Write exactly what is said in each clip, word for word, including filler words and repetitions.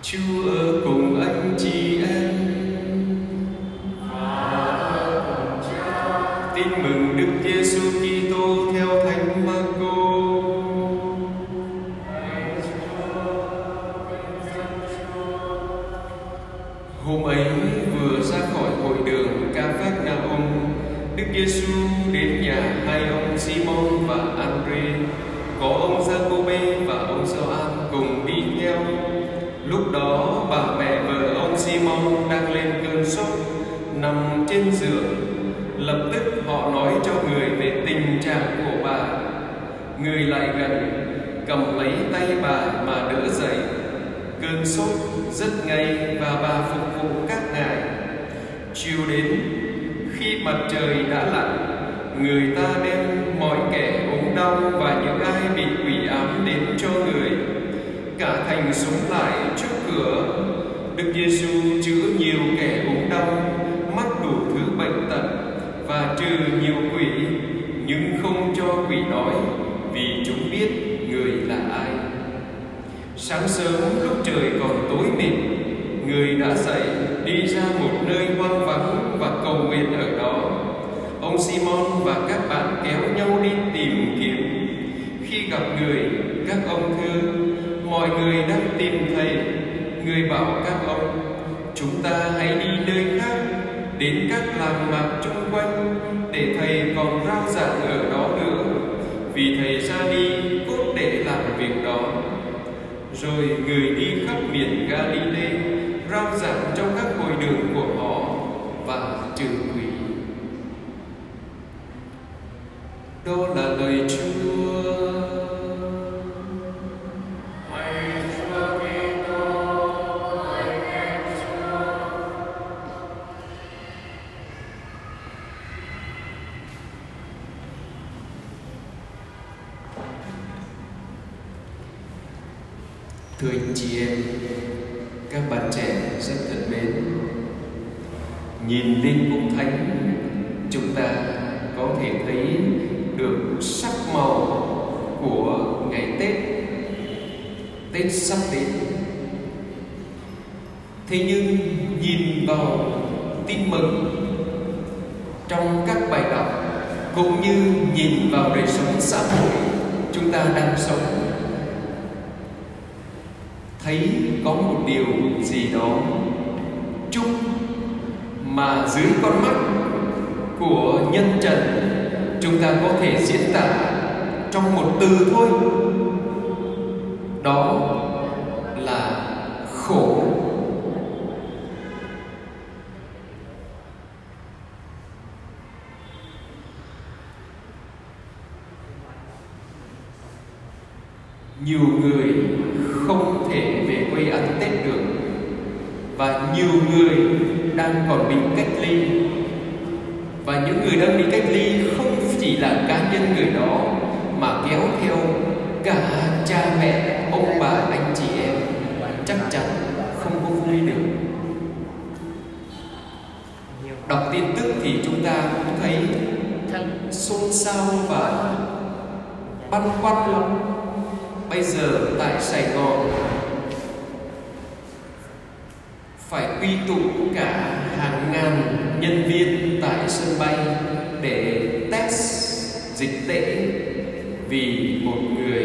Chúa ở cùng anh chị em. Tin mừng Đức Giêsu Kitô theo Thánh Marco. Hôm ấy vừa ra khỏi hội đường Ca-phác-na-um, Đức Giêsu đến nhà hai ông Simon và Andre, có ông Giacôbê và ông Gioan cùng đi theo. Lúc đó bà mẹ vợ ông Simon đang lên cơn sốt, nằm trên giường. Lập tức họ nói cho người về tình trạng của bà. Người lại gần, cầm lấy tay bà mà đỡ dậy. Cơn sốt rất ngay và bà phục vụ các ngài. Chiều đến, khi mặt trời đã lặn, người ta đem mọi kẻ ốm đau và những ai bị quỷ ám đến cho người. Cả thành súng lại trước cửa. Đức Giêsu chữa nhiều kẻ ốm đau, mắc đủ thứ bệnh tật và trừ nhiều quỷ, nhưng không cho quỷ đói, vì chúng biết người là ai. Sáng sớm lúc trời còn tối mịt, người đã dậy đi ra một nơi hoang vắng và cầu nguyện ở đó. Ông Simon và các bạn kéo nhau đi tìm kiếm. Khi gặp người, các ông thưa: mọi người đang tìm thầy. Người bảo các ông: chúng ta hãy đi nơi khác, đến các làng mạc chung quanh, để thầy còn rao giảng ở đó nữa, vì thầy ra đi cốt để làm việc đó. Rồi người đi khắp miền Galilee, rao giảng trong các hội đường của họ và trừ quỷ. Đó là lời Chúa. Thưa anh chị em, các bạn trẻ rất thân mến, nhìn lên cung thánh, chúng ta có thể thấy được sắc màu của ngày Tết. Tết sắp đến. Thế nhưng nhìn vào tin mừng trong các bài đọc, cũng như nhìn vào đời sống xã hội chúng ta đang sống, thấy có một điều gì đó chung mà dưới con mắt của nhân trần chúng ta có thể diễn tả trong một từ thôi. Đó là khổ. Nhiều người không thể về quê ăn Tết được, và nhiều người đang còn bị cách ly. Và những người đang bị cách ly không chỉ là cá nhân người đó, mà kéo theo cả cha mẹ, ông bà, anh chị em, chắc chắn không có vui được. Đọc tin tức thì chúng ta cũng thấy xôn xao và băn khoăn lắm. Bây giờ tại Sài Gòn phải quy tụ cả hàng ngàn nhân viên tại sân bay để test dịch tễ, vì một người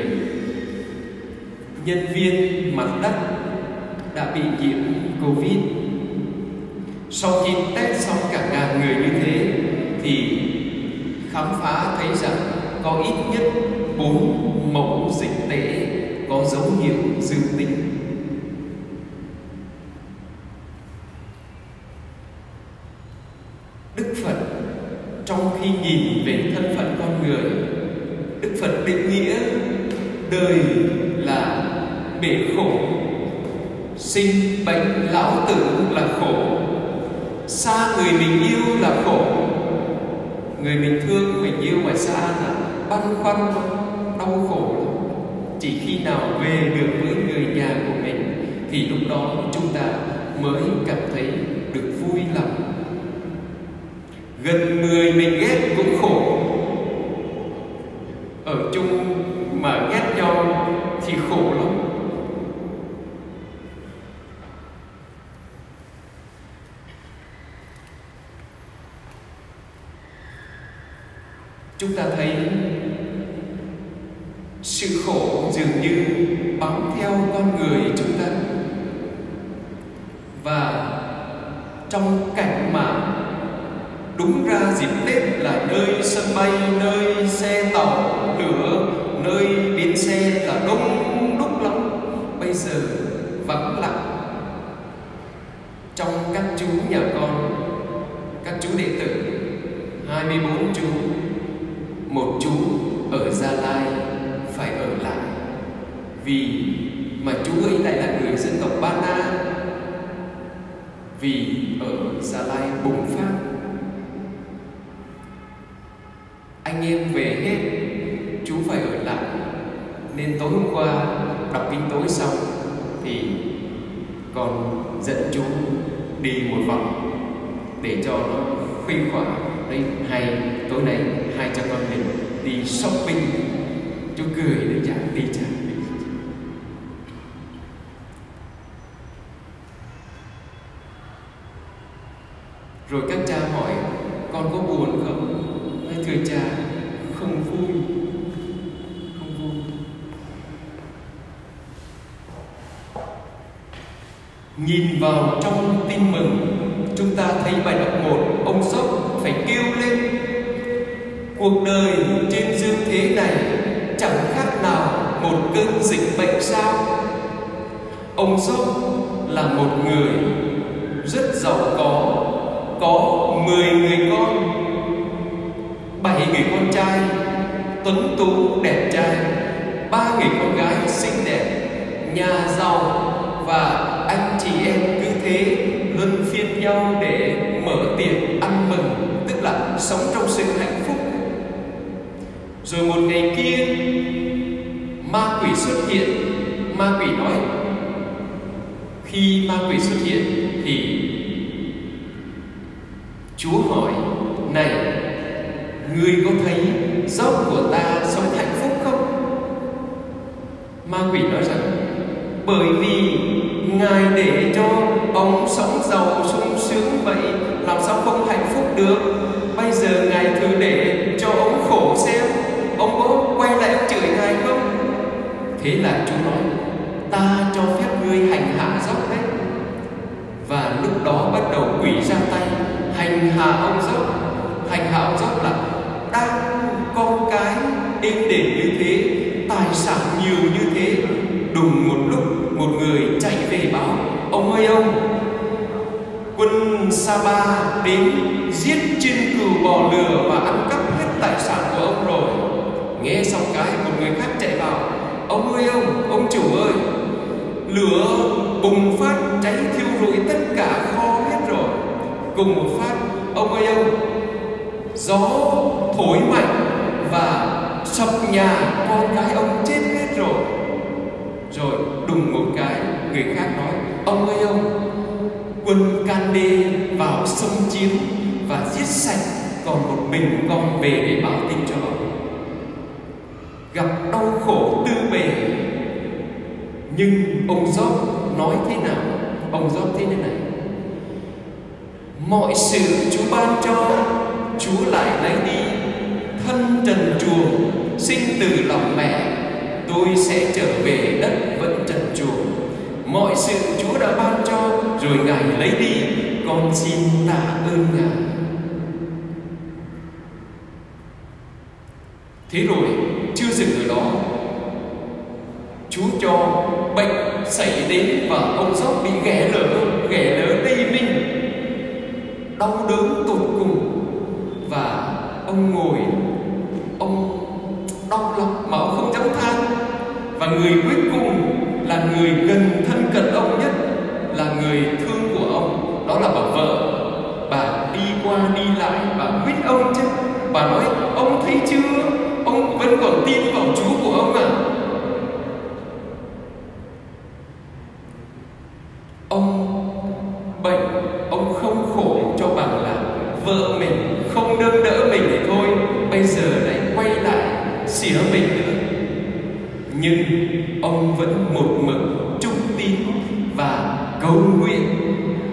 nhân viên mặt đất đã bị nhiễm Covid. Sau khi test xong cả ngàn người như thế thì khám phá thấy rằng có ít nhất bốn mẫu dịch tễ có dấu hiệu dương tính. Đức Phật trong khi nhìn về thân phận con người, Đức Phật định nghĩa đời là bể khổ, sinh bệnh lão tử là khổ, xa người mình yêu là khổ. Người mình thương, mình yêu mà xa là băn khoăn, đau khổ lắm. Chỉ khi nào về được với người nhà của mình thì lúc đó chúng ta mới cảm thấy được vui lòng. Gần người mình ghét cũng khổ. Ở chung mà ghét nhau thì khổ lắm. chúng ta thấy sự khổ dường như bám theo con người chúng ta. Và trong cảnh mà đúng ra dịp Tết là nơi sân bay, nơi xe tàu lửa, nơi bến xe là đông đúc lắm, bây giờ vắng lặng. Trong các chú nhà con, các chú đệ tử, hai mươi bốn chú, một chú ở Gia Lai phải ở lại, vì mà chú ấy lại là người dân tộc Ba Na. Vì ở Gia Lai bùng phát, anh em về hết, chú phải ở lại. Nên tối hôm qua đọc kinh tối xong thì còn dẫn chú đi một vòng để cho nó khuây khỏa. Đây, hay tối nay hai cha con mình đi shopping. Chú cười để chả đi chả đi. Rồi các cha hỏi con có buồn không? Nói thưa cha, không vui, không vui. Nhìn vào trong Tin Mừng, chúng ta thấy bài đọc một, ông Gióp phải kêu lên: cuộc đời trên dương thế này chẳng khác nào một cơn dịch bệnh sao? Ông Gióp là một người rất giàu có, có mười người con, bảy người con trai tuấn tú đẹp trai, ba người con gái xinh đẹp, nhà giàu, và anh chị em cứ thế luân phiên nhau để mở tiệc ăn mừng, tức là sống trong sự hạnh phúc. Rồi một ngày kia, ma quỷ xuất hiện. Ma quỷ nói, khi ma quỷ xuất hiện thì Chúa hỏi: này, ngươi có thấy Gióp của ta sống hạnh phúc không? Ma quỷ nói rằng: bởi vì Ngài để cho ông sống giàu sung sướng vậy, làm sao không hạnh phúc được? Bây giờ Ngài thử để cho ông khổ xem, ông có quay lại ông chửi Ngài không? Thế là Chúa nói: ta cho phép ngươi hành hạ Gióp đấy. Và lúc đó bắt đầu quỷ ra tay hành hạ ông Gióp. Hành hạ ông Gióp là đang con cái êm đềm như thế, tài sản nhiều như thế, đùng một lúc một người chạy về báo: ông ơi ông, quân Sa-ba đến giết chim cừu bò lừa và ăn cắp hết tài sản của ông rồi. Nghe xong cái, một người khác chạy vào: ông ơi ông, ông chủ ơi, lửa bùng phát cháy thiêu rụi tất cả kho hết rồi. Cùng một phát, ông ơi ông, gió thổi mạnh và sập nhà, con cái ông chết hết rồi. Rồi đùng một cái, người khác nói: ông ơi ông, quân Candê vào xâm chiếm và giết sạch, còn một mình con về để báo tin cho ông. Gặp đau khổ tư bề, nhưng ông Gióp nói thế nào? Ông Gióp thế này: mọi sự Chúa ban cho, Chúa lại lấy đi. Thân trần truồng, sinh từ lòng mẹ, tôi sẽ trở về đất vẫn trần truồng. Mọi sự Chúa đã ban cho, rồi Ngài lấy đi, con xin tạ ơn Ngài. Thế rồi chưa dừng ở đó, Chúa cho bệnh xảy đến và ông Gióp bị ghẻ lở, ghẻ lở đầy mình, đau đớn tột cùng. Và ông ngồi, ông đau lắm mà ông không dám than. Và người cuối cùng là người gần thân cận ông nhất, là người thương của ông, đó là bà vợ. Bà đi qua đi lại, bà quýt ông chứ. Bà nói: ông thấy chưa, ông vẫn còn tin vào Chúa của ông à? Ông bệnh, ông không khổ cho bằng là vợ mình không nâng đỡ mình thì thôi, bây giờ lại quay lại xỉa mình nữa. Nhưng ông vẫn một mực trung tín và cầu nguyện.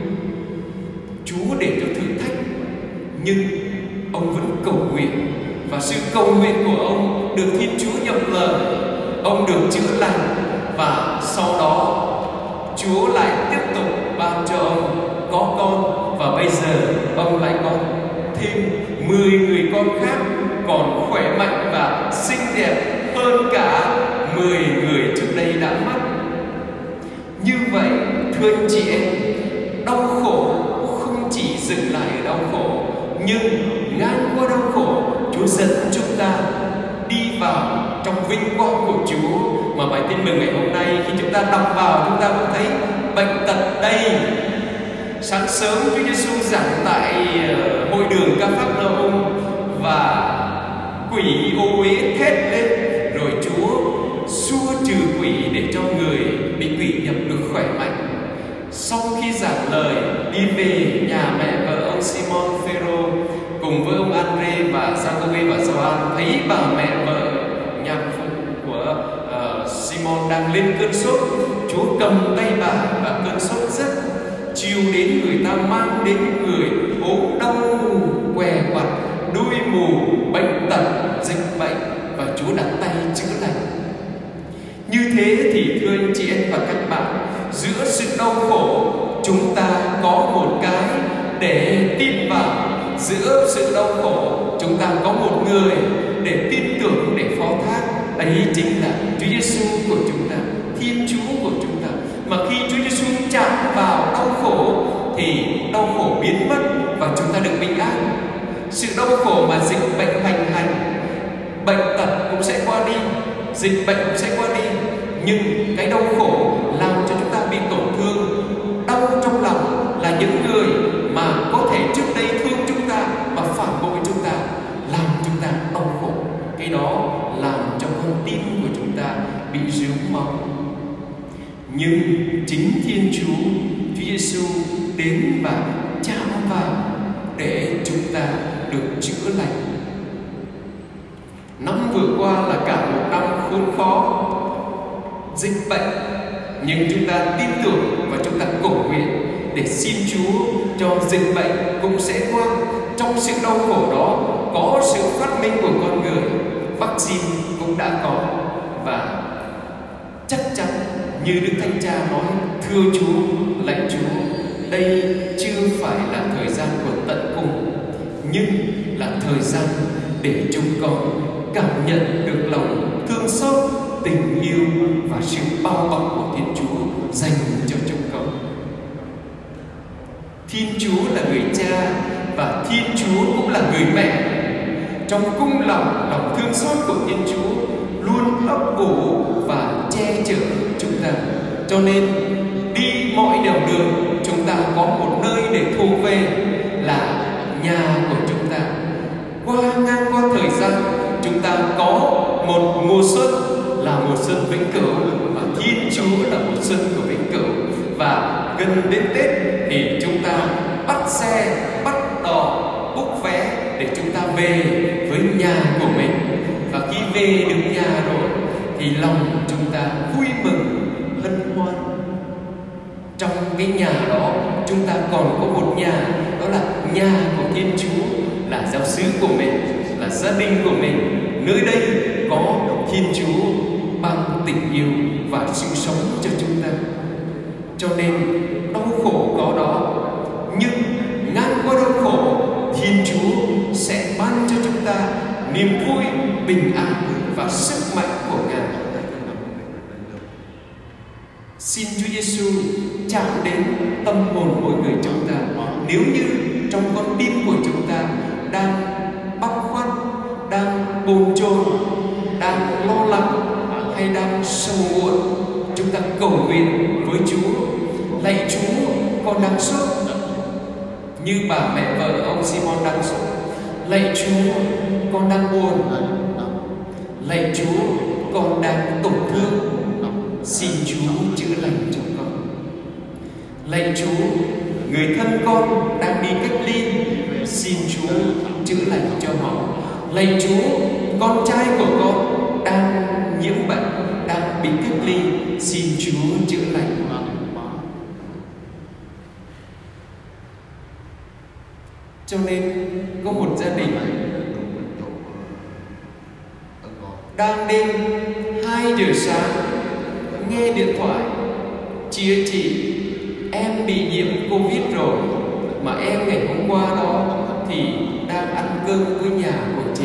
Chúa để cho thử thách, nhưng ông vẫn cầu nguyện và sự cầu nguyện của ông được Thiên Chúa nhậm lời, ông được chữa lành, và sau đó Chúa lại tiếp tục ban cho ông có con, và bây giờ ông lại có thêm mười người con khác còn khỏe mạnh và xinh đẹp hơn cả mười người trước đây đã mất. Như vậy, thưa anh chị em, đau khổ không chỉ dừng lại ở đau khổ, nhưng ngang qua đau khổ, Chúa dẫn chúng ta đi vào trong vinh quang của Chúa. Mà bài tin mừng ngày hôm nay, khi chúng ta đọc vào, chúng ta cũng thấy bệnh tật đây. Sáng sớm Chúa Giêsu giảng tại hội đường Ca-phác-na-um, và quỷ ô uế thét lên, rồi Chúa xua trừ quỷ để cho người bị quỷ nhập được khỏe mạnh. Sau khi giảng lời, đi về nhà mẹ vợ ông Simon Phêrô cùng với ông Andre và Giacôbê và Gioan, thấy bà mẹ vợ nhạc phụ của uh, Simon đang lên cơn sốt. Chúa cầm tay bà và cơn sốt rất. Chiều đến, người ta mang đến người ốm đau, què quặt, đuôi mù, bệnh tật, dịch bệnh, và Chúa đặt tay chữa lành. Như thế thì thưa anh chị em và các bạn, giữa sự đau khổ chúng ta có một cái để tin vào. Giữa sự đau khổ chúng ta có một người để tin tưởng, để phó thác. Đấy chính là Chúa Giêsu của chúng ta, Thiên Chúa của chúng ta. Mà khi Chúa Giêsu chạm vào đau khổ thì đau khổ biến mất và chúng ta được bình an. Sự đau khổ mà dịch bệnh hành hành, bệnh tật cũng sẽ qua đi, dịch bệnh cũng sẽ qua đi, nhưng cái đau khổ làm cho chúng ta bị tổn thương. Đau trong lòng là những người mà có thể trước đây thương chúng ta và phản bội chúng ta, làm chúng ta đau khổ. Cái đó làm cho con tim của chúng ta bị rướm máu. Nhưng chính Thiên Chúa, Chúa Giêsu đến và chạm vào để chúng ta được chữa lành. Năm vừa qua là cả một năm khốn khó, dịch bệnh, nhưng chúng ta tin tưởng và chúng ta cầu nguyện để xin Chúa cho dịch bệnh cũng sẽ qua. Trong sự đau khổ đó có sự phát minh của con người, vaccine cũng đã có, và chắc chắn như Đức Thánh Cha nói: thưa Chúa, lạy Chúa, đây chưa phải là thời gian của tận cùng, nhưng là thời gian để chúng con cảm nhận được lòng thương xót, tình yêu và sự bao bọc của Thiên Chúa dành cho chúng con. Thiên Chúa là người cha và Thiên Chúa cũng là người mẹ. Trong cung lòng, lòng thương xót của Thiên Chúa luôn ấp ủ và che chở chúng ta. Cho nên đi mọi nẻo đường, chúng ta có một nơi để thuộc về, là nhà của chúng ta. Qua ngang qua thời gian, chúng ta có một mùa xuân là mùa xuân vĩnh cửu, và Thiên Chúa là mùa xuân của vĩnh cửu. Và gần đến Tết thì chúng ta bắt xe, bắt đò, book vé để chúng ta về với nhà của mình. Và khi về được nhà rồi thì lòng chúng ta vui mừng, hân hoan. Trong cái nhà đó chúng ta còn có một nhà, đó là nhà của Thiên Chúa, là giáo xứ của mình, là gia đình của mình. Nơi đây có Thiên Chúa ban tình yêu và sự sống cho chúng ta. Cho nên đau khổ có đó, nhưng ngang qua đau khổ, Thiên Chúa sẽ ban cho chúng ta niềm vui, bình an và sức mạnh của Ngài. Xin Chúa Giêsu chạm đến tâm hồn mỗi người chúng ta. Nếu như trong con tim của chúng ta đang băn khoăn, đang bồn chồn, đang lo lắng hay đang sầu muộn, chúng ta cầu nguyện với Chúa: lạy Chúa, con đang sốt, như bà mẹ vợ ông Simon đang sốt. Lạy Chúa, con đang buồn. Lạy Chúa, con đang tổn thương. Xin Chúa chữa lành cho con. Lạy Chúa, người thân con đang đi cách ly. Xin Chúa chữa lành cho họ. Lạy Chúa, con trai của con đang nhiễm bệnh, đang bị cách ly. Xin Chúa chữa lành. Cho nên có một gia đình đang đêm hai giờ sáng nghe điện thoại, chị ơi chị, em bị nhiễm Covid rồi, mà em ngày hôm qua đó thì đang ăn cơm với nhà của chị.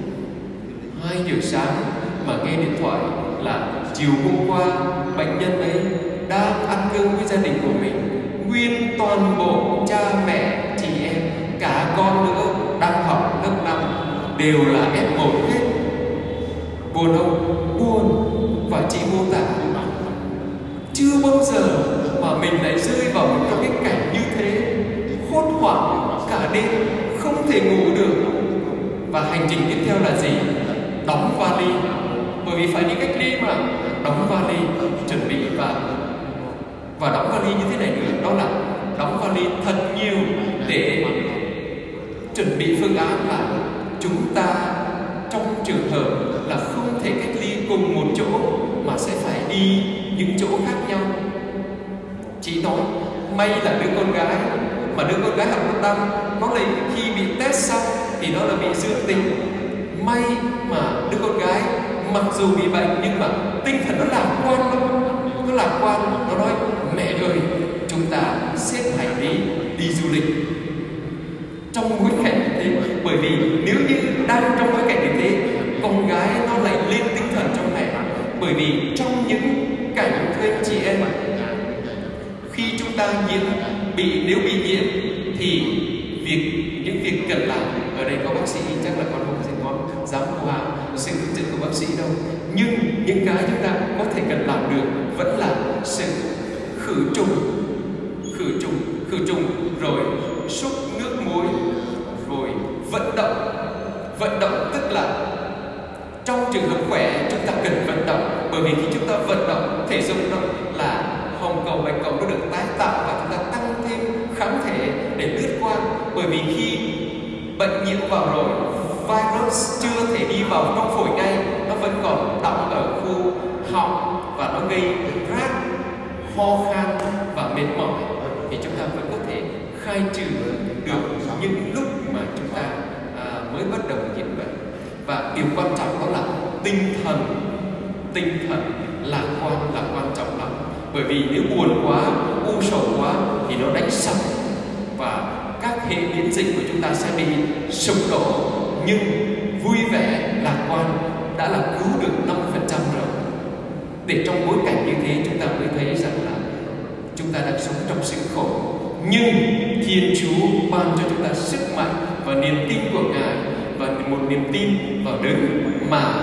Hai giờ sáng mà nghe điện thoại là chiều hôm qua bệnh nhân ấy đang ăn cơm với gia đình của mình, nguyên toàn bộ cha mẹ, chị em, cả con nữa đang học lớp năm đều là ép một hết. Buồn không? Buồn. Và chị mô tả chưa bao giờ mà mình lại rơi vào một cái cảnh như thế, hốt hoảng cả đêm không thể ngủ được. Và hành trình tiếp theo là gì? Đóng vali, bởi vì phải đi cách ly mà. Đóng vali, chuẩn bị và và đóng vali như thế này nữa, đó là đóng vali thật nhiều để chuẩn bị phương án là chúng ta trong trường hợp là không thể cách ly cùng một chỗ mà sẽ phải đi những chỗ khác nhau. Chị nói may là đứa con gái, mà đứa con gái học lớp năm, nó lại khi bị test xong thì nó là bị dương tính. May mà đứa con gái mặc dù bị bệnh nhưng mà tinh thần nó lạc quan lắm, nó lạc quan. Nó nói mẹ ơi, chúng ta xếp hành lý đi du lịch. Trong bối cảnh như thế, bởi vì nếu như đang trong bối cảnh như thế, con gái nó lại lên tinh thần trong mẹ. Bởi vì trong những cảnh thưa anh chị em, khi chúng ta nhiễm, bị nếu bị nhiễm thì việc những việc cần làm, ở đây có bác sĩ chắc là con không thể có dám hô hào sự hướng dẫn của bác sĩ đâu, nhưng những cái chúng ta có thể cần làm được vẫn là sự khử trùng, khử trùng, khử trùng rồi xúc nước muối, rồi vận động. Vận động tức là trong trường hợp khỏe chúng ta cần vận động, bởi vì khi chúng ta vận động thể dục đó là hồng cầu bạch cầu nó được tái tạo và chúng ta tăng thêm kháng thể để lướt qua. Bởi vì khi bệnh nhiễm vào rồi, virus chưa thể đi vào trong phổi ngay, nó vẫn còn đọng ở khu họng và nó gây rát, ho khan và mệt mỏi, thì chúng ta vẫn có thể khai trừ được những lúc mà chúng ta à, mới bắt đầu nhiễm bệnh. Và điều quan trọng đó là tinh thần, tinh thần lạc quan là quan trọng lắm. Bởi vì nếu buồn quá, u sầu quá thì nó đánh sập và các hệ miễn dịch của chúng ta sẽ bị sụp đổ. Nhưng vui vẻ, lạc quan đã là cứu được năm phần trăm rồi. Để trong bối cảnh như thế chúng ta mới thấy rằng là chúng ta đang sống trong sự khổ, nhưng Thiên Chúa ban cho chúng ta sức mạnh và niềm tin của Ngài, và một niềm tin vào đấng mà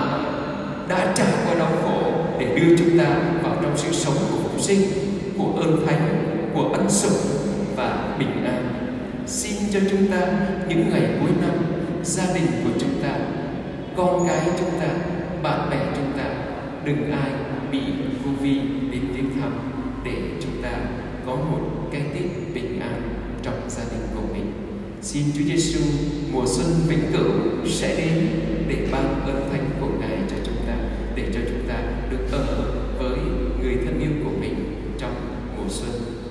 đã trải qua đau khổ để đưa chúng ta vào trong sự sống của phục sinh, của ơn thánh, của ân sủng và bình an. Xin cho chúng ta những ngày cuối năm, gia đình của chúng ta, con cái chúng ta, bạn bè chúng ta, đừng ai bị Covid đến viếng thăm, để chúng ta có một cái Tết bình an trong gia đình của mình. Xin Chúa Giêsu mùa xuân vĩnh cửu sẽ đến để ban ơn thánh của Ngài cho chúng ta, để cho chúng ta được ở với người thân yêu của mình trong mùa xuân.